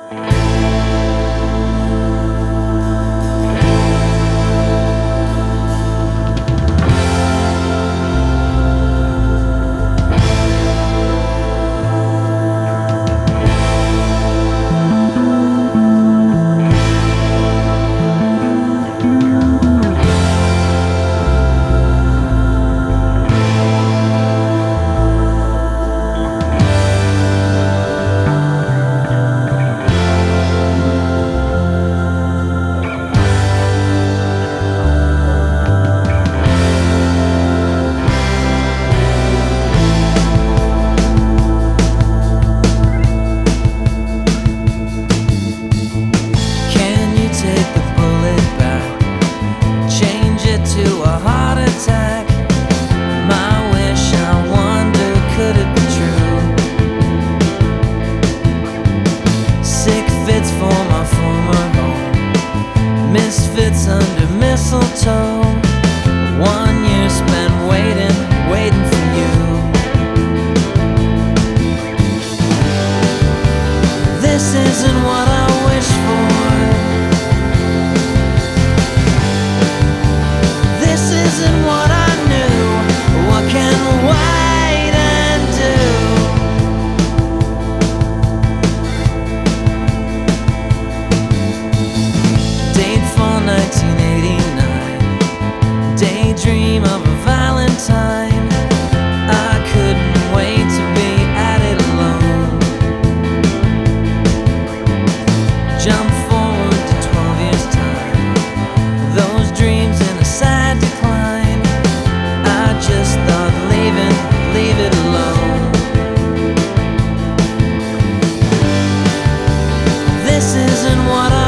Misfits under mistletoe. 1 year spent waiting for you. This isn't what I wish for. This isn't what I knew. What can wait and do? Date for 1989. Daydream of a Valentine. I couldn't wait to be at it alone. Jump forward to 12 years' time. Those dreams in a sad decline. I just thought leave it alone. This isn't what I